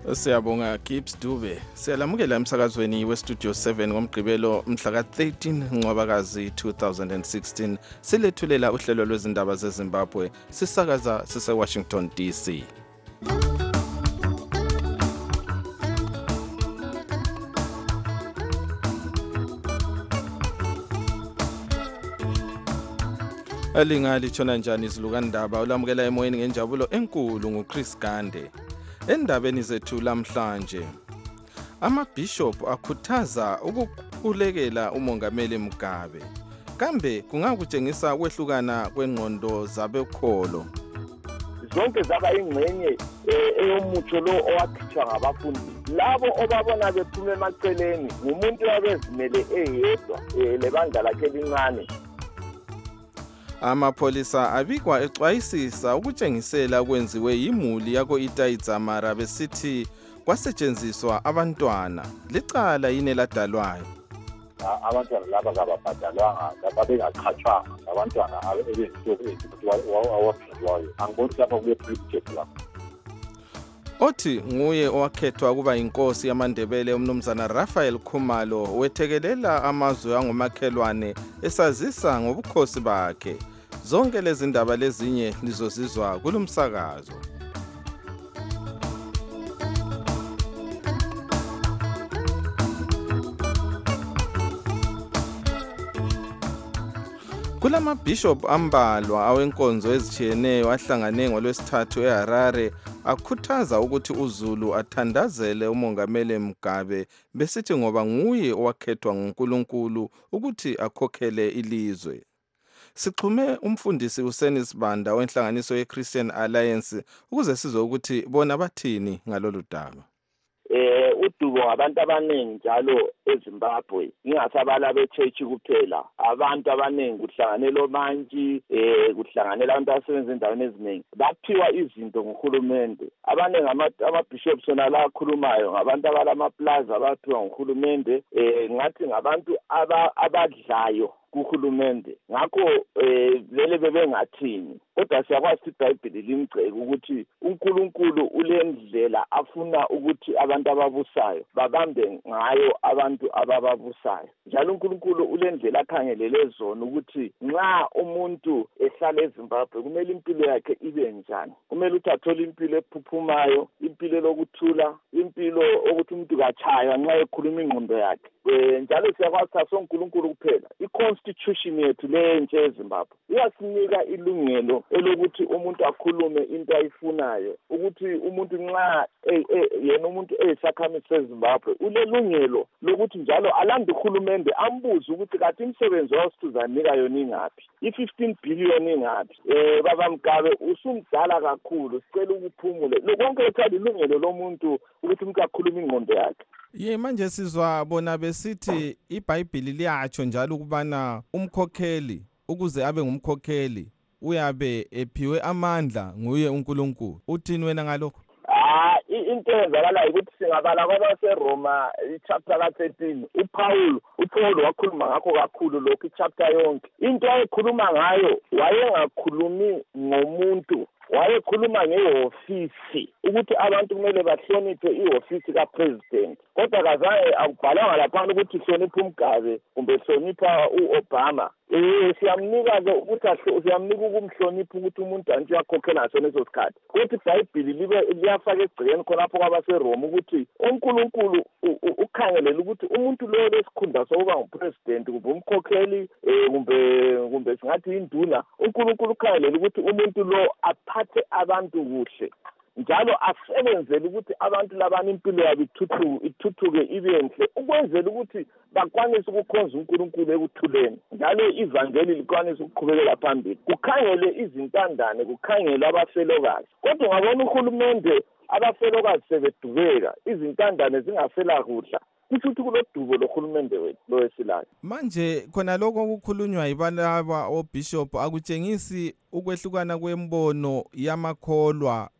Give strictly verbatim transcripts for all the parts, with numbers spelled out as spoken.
Siyabonga Gibbs Dube. Siyalamukela emsakazweni weStudio seven ngomgqibelo mhla ka thirteen Ncwabakazi two thousand sixteen. Silethulela uhlelo lwezindaba zeZimbabwe. Sisakaza sise Washington D C. Alingali tshona njani izilukandaba ulamukela emoyeni ngenjabulo enkulu nguChris Gande. Endabeni zethu lamhlanje, amabishop akhuthaza ukukhulekela umongameli Mugabe. Kambe kungakutshengisa ukwehlukana kwengqondo zabekholo. Zonke zaba ingcenye eyomutsho lo owakhitshwa ngabafundi. Labo obabona bephume emaceleni ngumuntu wabezimele eyedwa lebandla lakhe lincane. Amapolisa abikwa exwayisisa ukutshengisela kwenziwe yimuli yako Itaidzamara besithi kwasetshenziswa abantwana. Licala yini ladalwayo? Abantwana laba kababhadalwanga babengaqhatshwanga abantwana abaphindwayo. Angiboni lapha kule project lapha. Othi nguye owakhethwa kuba inkosi yamaNdebele umnumzana Raphael Khumalo wethekelela amazwe angomakhelwane esazisa ngobukhosi bakhe. Zonke lezi ndaba lezinye lizozizwa kulumsakazo. Kulama bishop ambalwa awenkonzo ezitshiyeneyo ahlangane ngolwesithathu eHarare akhuthaza ukuthi uZulu athandazele umongameli Mugabe besithi ngoba nguye owakhethwa nguNkulunkulu ukuthi akhokhele ilizwe. Sixhume umfundisi uSenis Banda wenhlanganiso yeChristian Alliance ukuze sizwe ukuthi bona bathini ngalolu daba. Eh udubo abantu abaningi njalo eZimbabwe ingasabala beChurch kuphela, abantu abaningi kuhlanganela omantshi eh kuhlanganela abantu abasebenza endaweni eziningi baphiwa izinto nguhulumende. Abaningi ama-bishops sona la akhulumayo ngabantu abalama plaza abaphiwa nguhulumende, eh ngathi ngabantu abadlayo kuhulumende. Ngakho eh vele bebengathini, kodwa siyakwazi iBhayibheli limgceke ukuthi uNkulunkulu ulendlela afuna ukuthi abantu ababusayo babambe ngayo abantu abababusayo. Njalo uNkulunkulu ulendlela akhangelele zona ukuthi nxa umuntu ehlala eZimbabwe kumele impilo yakhe ibe njani. Kumele ukuthi athole impilo ephuphumayo, impilo lokuthula, impilo ukuthi umuntu kachaywa nxa ekhuluma ingqondo yakhe. Njalo siyakwazi uNkulunkulu kuphela. I-constitution yethu lentshe eZimbabwe iyasinika ilungelo elokuthi umuntu akhulume into ayifunayo, ukuthi umuntu nxa yena umuntu eyisakhamizi seZimbabwe ulelungelo lokuthi njalo alande uhulumende ambuze ukuthi kathi imsebenzi wasithuzanika yona ingaphi, i-fifteen billion ingaphi. Eh baba Mugabe usumdala kakhulu, sicela ukuphumule. Lokonke ethanda ilungelo lomuntu ukuthi umuntu akhulume ingqondo yakhe. Ye manje sizwa bona besithi iBhayibheli liyatsho njalo ukubana umkhokheli ukuze abe ngumkhokheli uyabe ephiwe amandla nguye uNkulunkulu. Uthini wena ngalokho? Ah into ezakala ukuthi singabala kwabaseRoma ichapter ka thirteen uPaul uPaul wakhuluma ngakho kakhulu lokho ichapter yonke. Into ayikhuluma ngayo wayengakhulumi ngomuntu, wayekhuluma ngehofisi ukuthi abantu kumele bahloniphe ihofisi kaPresident. Kodwa kazange akubhalanga lapha ukuthi hlonipha uMgabe kumbe hlonipha uObama. Eh siyamnika ke ukuthi siyamnika ukumhlonipha ukuthi umuntu anje uyakhokhela ngaso leso sikhathi. Ukuthi iBhayibheli libe liyafaka egcekeni khonapho kwabaseRoma ukuthi uNkulunkulu ukhangelela ukuthi umuntu lo lesikhundla sokuba ngupresident kumbe umkhokheli kumbe kumbe singathi induna, uNkulunkulu ukhangelela ukuthi umuntu lo aphathe abantu kuhle, njalo asebenzele ukuthi abantu labana impilo yabo ithuthuke ithuthuke ibenhle ukwenzela ukuthi bakwanise ukukhonza uNkulunkulu ekuthuleni, njalo ivangeli likwanise ukuqhubekela phambili. Kukhangele izintandane, kukhangele abafelokazi. Kodwa ngabona uhulumende abafelokazi sebedubeka, izintandane zingasela kudla. Kuthi kulodubo lohulumende wethu lowesilayo. Manje khona lokho okukhulunywa yibalaba obishop akutshengisi ukwehlukana kwembono yamakholwa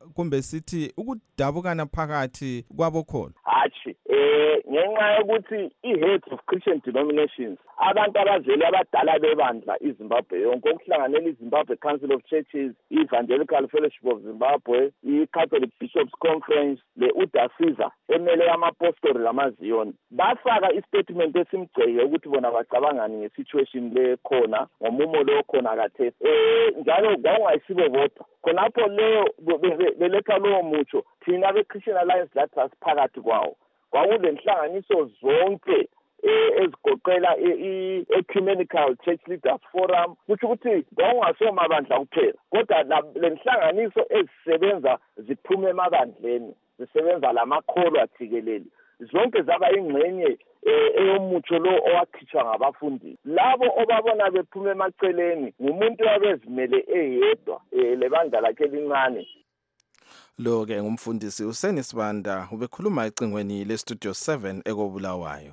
kumbe sithi ukudabukana phakathi kwabo khona? Hatshi eh ngenxa yokuthi i-heads of Christian denominations abantu abazeli abadala bebandla iZimbabwe yonke okuhlanganela iZimbabwe Council of Churches, i-Evangelical Fellowship of Zimbabwe, i-Catholic Bishops Conference, le-UDASIZA emele amapostoli lamaZion bafaka istatement esimgceke ukuthi bona bacabangani ngesituation le khona ngomumo lo khona kathesi eh njalo kwangayisibo bodwa khonapho leyo beletha lowo mutsho thina be-Christian Alliance lathi asiphakathi kwawo kwakulenhlanganiso zonke ezigoqela i-Ecumenical Church Leaders Forum kusho ukuthi kwakungasomabandla kuphela kodwa lenhlanganiso ezisebenza ziphume emabandleni zisebenza lamakholwa ajikelele zonke zaba ingxenye eyomutsho lo owakhitshwa ngabafundi labo obabona bephume emaceleni ngumuntu wabezimele eyedwa lebandla lakhe elincane. Lo ke ngumfundisi uSeni Sibanda ubekhuluma ecingweni le Studio seven ekobulawayo.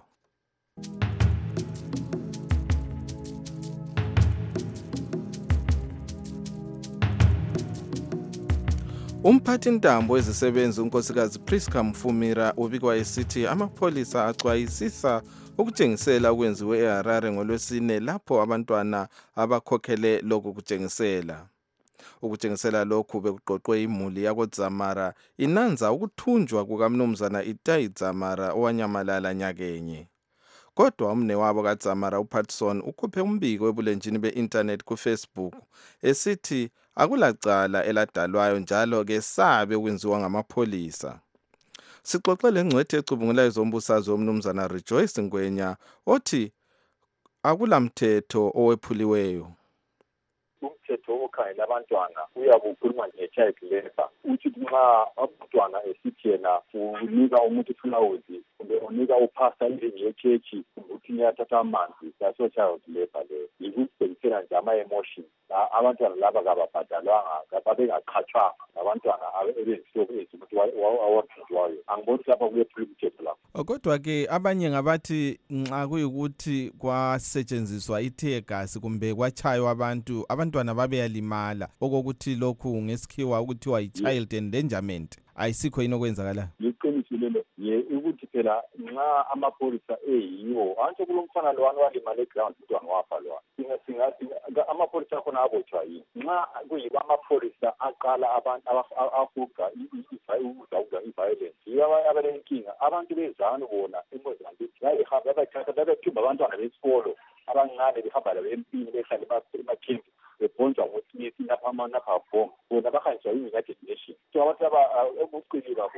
Umphathi ntambo wezisebenzi unkosikazi Priska Mfumira ubikwa esithi amapholisa axwayisisa ukutshengisela okwenziwe eHarare ngolwesine lapho abantwana abakhokhele lokhu kutshengisela. Ukutshengisela lokhu bekuqoqwe imuli yakoDzamara inanza ukuthunjwa kukamnumzana Itai Dzamara owanyamalala nyakenye. Kodwa umne wabo kaDzamara uPatson ukhuphe umbiko ebulenjini be-internet kuFacebook esithi akulacala eladalwayo njalo ke sabe ukwenziwa ngamapholisa. Sixoxe lengcwethi ecubungula izombusazwe omnumzana Rejoice Ngwenya othi akulamthetho owephuliweyo. Umthetho okhangela abantwana uyakukhuluma nge-child labor uthi nxa abantwana esithi yena unika umuntu iflawuzi kumbe unika upasta endlini yechechi kumbe uthi uyathatha amanzi yaso child labor leyo yikubhekisela nje ama-emotion abantwana laba kababhadalwanga babengaqhatshwanga abantwana abenzihloko ethi ukuthi awaphinjwayo angiboni ukuthi lapha kuyephula umthetho lapho. Kodwa-ke abanye ngabathi nxa kuyikuthi kwasetshenziswa ithiyegasi kumbe kwachaywa abantu abantwana babeyalimala okokuthi lokhu ngesikhiwa ukuthiwa yi-child endangerment ayisikho yini okwenzakala? Liqiniso lelo ye ukuthi phela nxa amapholisa eyiwo antsho kulomfana lowani walimala eground umntwana wafa lwana singa singa amapholisa khona abotshwa yini nxa kuyiba amapholisa aqala abantu afuqa izawuza i-violence yiba abalenkinga abantu bezanu bona eMozambique bayihamba bayithatha babethumba abantwana besikolo abancane behamba labo empini behlale emakhempi bebhonjwa ngoSmith napha amanapha bomb bona bahanjwa yi-United Nations so abantu ebucili babo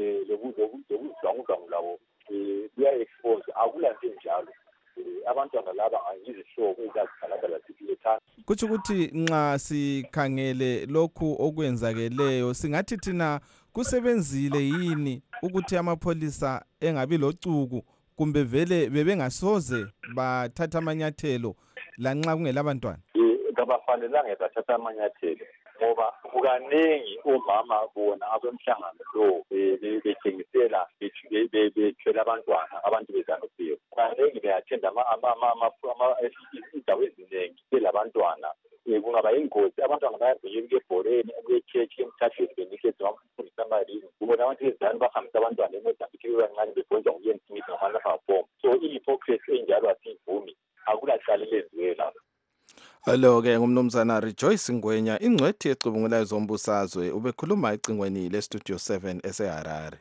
lokuzwangu labo kuya-expose akulanto enjalo abantwana laba angizihlobo ezazikhalakala zipilethana. Kutsho ukuthi nxa sikhangele lokhu okwenzakeleyo singathi thina kusebenzile yini ukuthi amapholisa engabi locuku kumbe vele bebengasoze bathatha amanyathelo lanxa kungela abantwana? Kabafanelanga bathatha amanyathelo ngoba kukaningi omama bona abemhlangano lo bethengisela bethwele abantwana abantu bezanuphiwe kukaningi beyathenda indawo eziningi belabantwana kungaba yingozi abantwana bayabhekela ebholeni kuyechechi emthathweni benikeza amapholisa amalini kubona abantu bezanu bahambisa abantwana eMozambique bebancane bebhonjwa nguyen Smith ngamanapha bomb so i-hypocrisy enjalo asiyivumi akulacala elenziwe lapho. Lo-ke ngumnumzana Rejoice Ngwenya ingcwethi ecubungula izombusazwe ubekhuluma ecingweni le Studio seven eseHarare.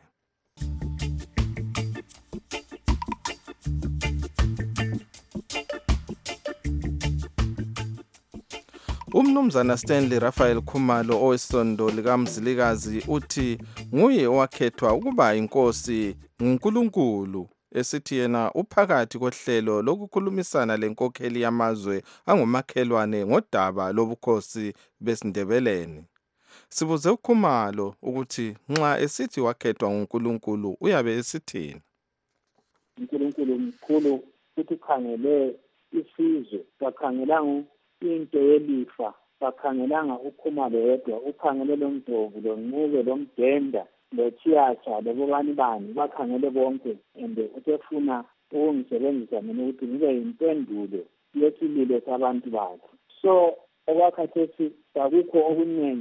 Umnumzana Stanley Raphael Khumalo owesondo likaMzilikazi uthi nguye owakhethwa ukuba inkosi nguNkulunkulu esithi yena uphakathi kohlelo lokukhulumisana lenkokheli yamazwe angomakhelwane ngodaba lobukhosi besindebeleni. Sibuze uKhumalo ukuthi nxa esithi wakhethwa nguNkulunkulu uyabe esithini. uNkulunkulu mkhulu futhi khangele isizwe bakhangelanga into yelifa bakhangelanga uKhumalo yedwa ukhangele lomdovu lonquke lomdenda lochiyacha lobani bani bakhangele bonke and utefuna ukungisebenzisa mina ukuthi ngibe yimpendulo yesililo sabantu bakhe so okwakhathesi akukho okuningi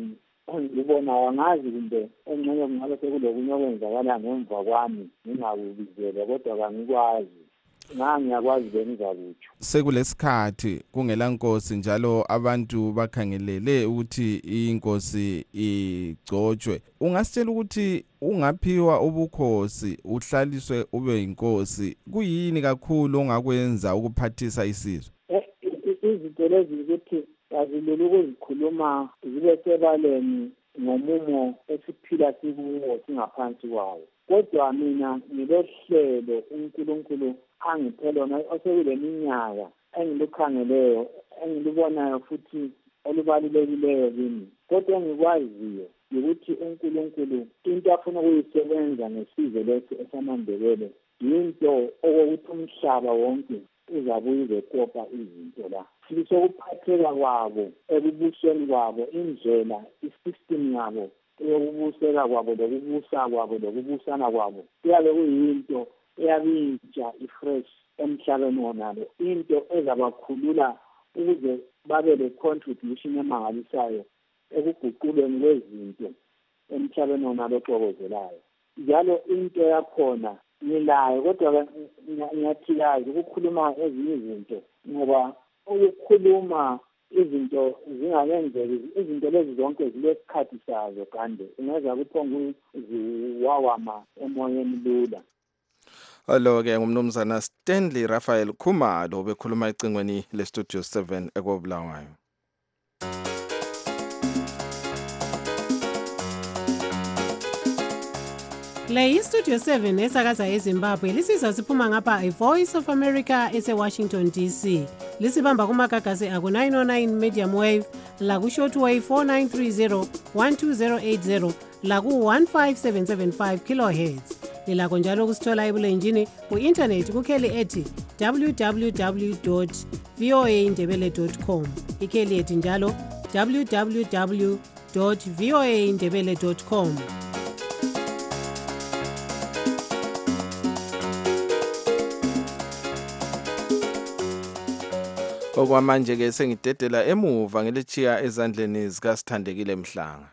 ngibona angazi kumbe engxenye kungabe sekulokunye okwenzakala ngemva kwami ngingakubizele kodwa kangikwazi ngangiyakwazi bengizakutsho. Sekulesikhathi kungela nkosi njalo abantu bakhangelele ukuthi inkosi igcotshwe. Ungasitshela ukuthi ungaphiwa ubukhosi uhlaliswe ube inkosi kuyini kakhulu ongakwenza ukuphathisa isizwe? Izinto lezi ukuthi azilele ukuzikhuluma zibe sebaleni ngomumo esiphila sikuwo singaphansi kwawo. Kodwa mina ngilohlelo uNkulunkulu angiphe lona osekule minyaka engilukhangeleyo engilibonayo futhi olubalulekileyo kimi. Kodwa engikwaziyo ukuthi uNkulunkulu into afuna ukuyisebenza ngesizwe lesi esamaNdebele yinto okokuthi umhlaba wonke uzabuye uzekopa izinto la. Sokuphatheka kwabo ekubuseni kwabo indlela isystem yabo yokubuseka kwabo lokubusa kwabo lokubusana kwabo kuyabe kuyinto eyabintsha ifresh emhlabeni wonalo, into ezabakhulula ukuze babe le-contribution emangalisayo ekuguquleni kwezinto emhlabeni wonalo oxokozelayo. Njalo into yakhona ngilayo kodwa ngiyathikazi ukukhuluma ezinye izinto ngoba ukukhuluma izinto zingakenzeki, izinto lezi zonke zilesikhathi sazo kanti ungeza kuphonga ziwawama emoyeni lula. Alo-ke ngumnumzana Stanley Raphael Khumalo bekhuluma ecingweni le-Studio seven ekobulawayo. Le iStudio seven esakaza eZimbabwe lisizwa siphuma ngapha iVoice of America ese-Washington D C. Lisibamba kumagagasi aku nine oh nine medium wave, laku shortwave four nine three zero one two zero eight zero, laku one five seven seven five kilohertz. Lilakho njalo kusithola ebulenjini ku-internet kukheli ethi w w w dot voa ndebele dot com. Ikheli ethi njalo w w w dot voa ndebele dot com. Okwamanje ke sengidedela emuva ngelichiya ezandleni zikaSithandekile Mhlanga.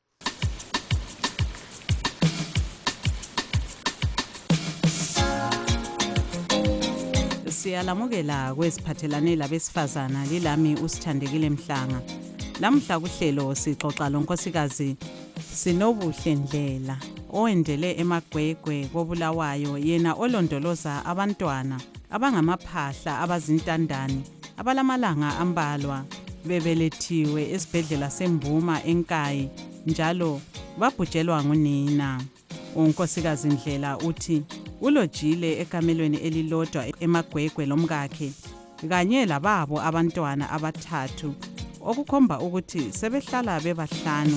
Siyalamukela kwesiphathelane labesifazana lilami uSithandekile Mhlanga. Lamhla kuhlelo sixoxa lonkosikazi Sinobuhle Ndlela owendele eMagwegwe koBulawayo, yena olondoloza abantwana abangamaphahla abazintandane abalamalanga ambalwa bebelethiwe esibhedlela seMbuma eNkayi njalo babhujelwa ngunina. Unkosikazi Ndlela uthi ulojile ekamelweni elilodwa eMagwegwe lomkakhe kanye lababo abantwana abathathu okukhomba ukuthi sebehlala bebahlanu.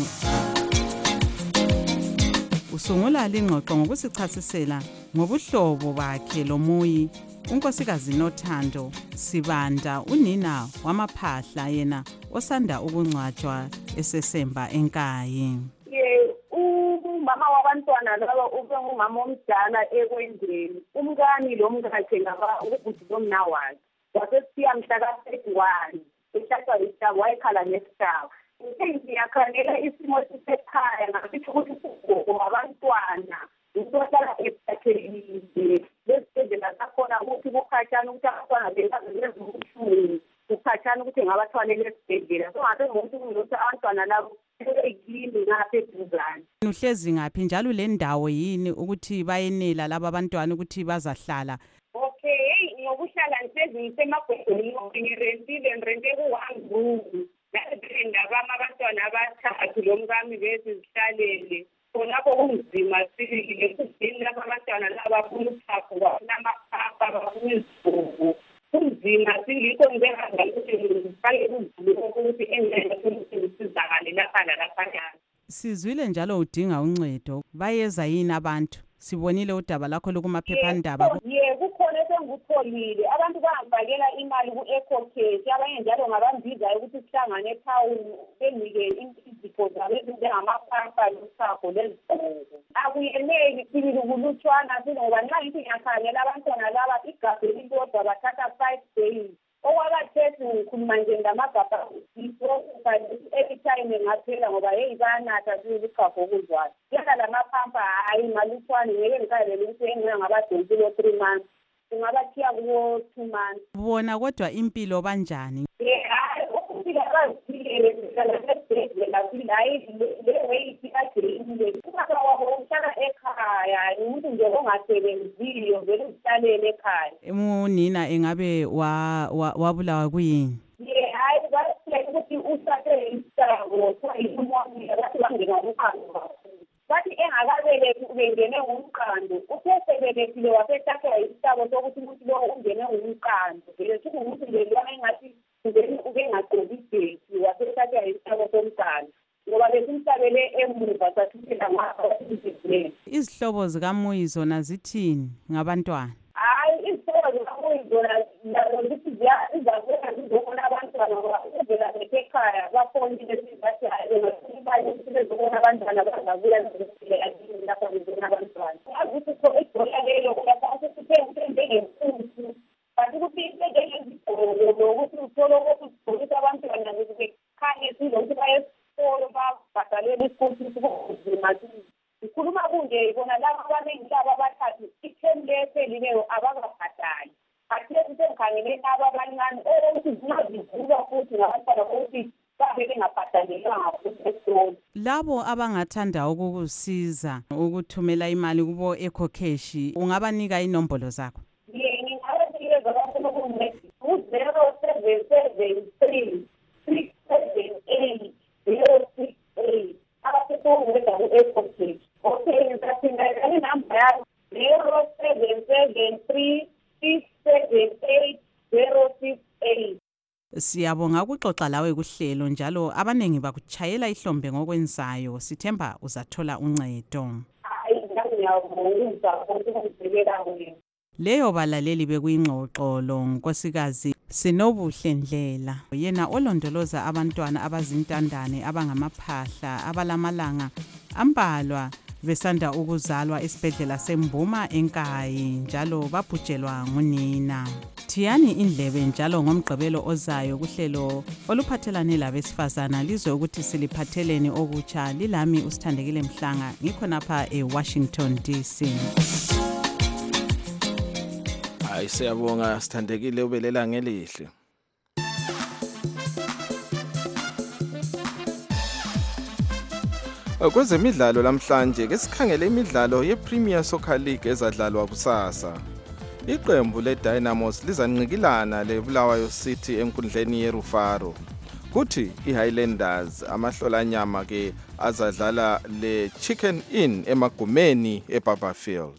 Usungula lingxoxo ngokusichasisela ngobuhlobo bakhe lomuyi unkosikazi Nothando Sibanda, unina wamaphahla yena osanda ukungcwatshwa esesemba eNkayi. Umama wabantwana laba ube ngumama omdala ekwendeni, umkani lo mkakhe ngaba ukuthi bomnawakhe wasesiya mhla ka thirty-one eshatshwa isitaba wayekhala nesitaba. Ngithe ngiyakhangela isimo sisekhaya ngasithi ukuthi ugogo wabantwana usohlala ephathelile lesibhedlela sakhona ukuthi kukhatshana ukuthi abantwana bebazezubuhlungu kukhatshana ukuthi ngabathwalele esibhedlela so ngabe ngokuthi kunokuthi abantwana labo ekini ngapha eduzane. Uhlezi ngaphi njalo le ndawo yini ukuthi bayenela laba abantwana ukuthi bazahlala? Okay, ngokuhlala ngihlezi ngisemagwegweni ngirentile ngirente ku-one room ndabama abantwana abathathu lo mkami bezi zihlalele khonapho kunzima sibili kudini lapho abantwana laba bafuna uthapho bafuna amaphapha bafuna izigugu kunzima singikho ngibekazana ukuthi ngifake uzulu ukuthi endlela ukuthi ngisizakale lapha nalaphana. Sizwile njalo udinga uncedo, bayeza yini abantu? Sibonile udaba lakho lokumaphephandaba. Ye kukhona esengutholile abantu bangifakela imali ku-EcoCash, abanye njalo ngabambizayo ukuthi sihlangane eTown benike izipho zabo ezinjengamaphapha nosapho lezigqoko. Akuyeneli sibili kulutshwana ngoba nxa ngithi ngiyakhangela abantwana laba igabhe elilodwa bathatha five days. Okwakathesi ngikhuluma nje ngamagabha every time ngaphela ngoba hey banatha silikhafu okuzwayo yena lamaphampa hayi malutshwane ngeke ngikhalele ukuthi engina ngabadonsi lo three months singabathiya kuwo two months bona kodwa impilo banjani hayi ukufika bazile hayi le way ikagcine kuba wabo uhlala ekhaya umuntu nje ongasebenziyo vele uhlale ekhaya umunina engabe wabulawa kuyini hayi ukuthi usathe isabo kwayimoni bathi bangena umqando bathi engakabelethi ubengene ngumqando usesebelethile wasethatha isabo sokuthi umuntu lo ungene ngumqando vele kuthi umuntu nje lwana engathi ube ngagqoki ibheki wasethatha isabo somqando ngoba besimhlabele emuva sathithela ngapha izihlobo zikaMuyi zona zithini ngabantwana hayi izihlobo zikaMuyi zona ukuthi ziyazakuya zizobona abantwana ngoba uvela ekhaya bafonile sizathi hayi bezobona abantwana bazabuya lapha bezobona abantwana akuthi kho igqola leyo uyakwazi ukuthi njengemfuthi kanti ukuthi njengezigqoko ukuthi uthole ukuthi ugqokisa abantwana bekhanye silokuthi bayesikolo babhadalela isikolo kubuzima ngikhuluma kunje bona laba abaningi laba abathathu ithemu leselileyo abakabhadali kathi sesikhangele aba abancane ukuthi zingazivuka futhi ngabantwana ukuthi babe bengabhadalelwanga futhi esikolo labo abangathanda ukukusiza ukuthumela imali kubo ecocash ungabanika inombolo zakho ngingabanikeza abafuna ukungincedisa u-zero seven seven three six seven eight zero six eight abasefowuneda ku-ecocash okay ngisaphinda inamba yabo zero seven seven three six seven eight zero six eight Siyabonga ukuxoxa lawe kuhlelo njalo abanengi bakuchayela ihlombe ngokwenzayo sithemba uzathola uncedo. Hayi ngiyabonga ukuzibekela wena. Leyo balaleli bekuyingxoxolo nkosikazi Sinobuhle Ndlela yena olondoloza abantwana abazintandane abangamaphahla abalamalanga ambalwa besanda ukuzalwa esibhedlela seMbuma eNkayi njalo babhujelwa ngunina. Thiyani indlebe njalo ngomgqibelo ozayo kuhlelo oluphathelane labesifazana lizwe ukuthi siliphatheleni okutsha lilami uSithandekile Mhlanga ngikho napha eWashington D C. Hayi siyabonga Sithandekile ubelela ngelihle. Kwezemidlalo lamhlanje ke sikhangele imidlalo yePremier Soccer League ezadlalwa kusasa. Iqembu leDynamos lizanqikilana leBulawayo City enkundleni yeRufaro. Kuthi iHighlanders amahlolanyama ke azadlala leChicken Inn emagumeni eBarberfield.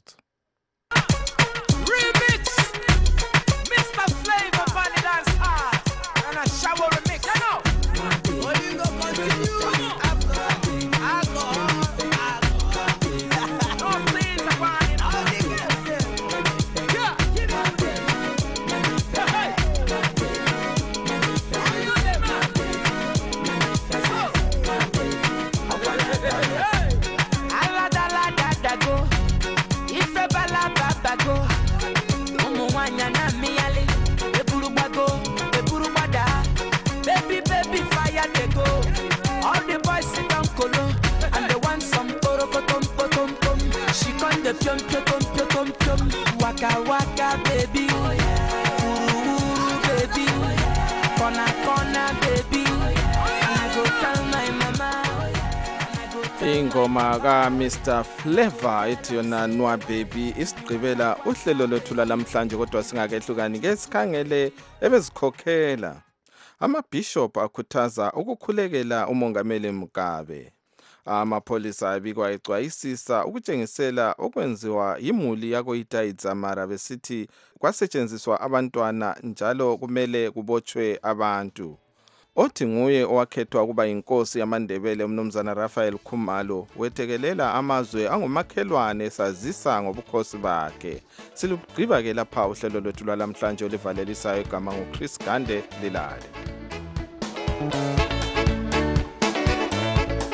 Pium pium pium pium waka waka baby oh yeah ooh baby oh yeah corner corner baby oh yeah and I go tell my mama oh yeah ingoma ka Mister Flavor ethi yona Nwa Baby isigqibela uhlelo lwethu lamhlanje kodwa singakehlukani ke sikhangele ebezikhokhela amabishop akhuthaza ukukhulekela umongameli Mugabe. Amapholisa abikwa ecwayisisa ukutshengisela okwenziwa imuli yako Itayidzamara besithi kwasetshenziswa abantwana njalo kumele kubotshwe abantu. Othi nguye owakhethwa kuba inkosi yamaNdebele umnumzana Raphael Khumalo wethekelela amazwe angumakhelwane esazisa ngobukhosi bakhe. Silugqiba ke lapha uhlelo lwethu lwalamhlanje olivalelisayo igama nguChris Gande Lilale.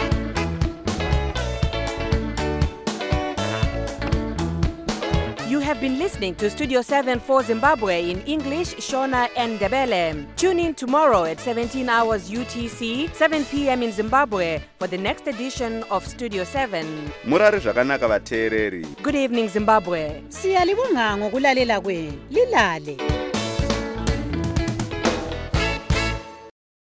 You have been listening to Studio seven for Zimbabwe in English, Shona and Ndebele. Tune in tomorrow at seventeen hours U T C, seven p.m. in Zimbabwe for the next edition of Studio seven. Murari zvakanaka vateereri. Good evening, Zimbabwe. Siyalibonga ngokulalela kwenu. Lilale.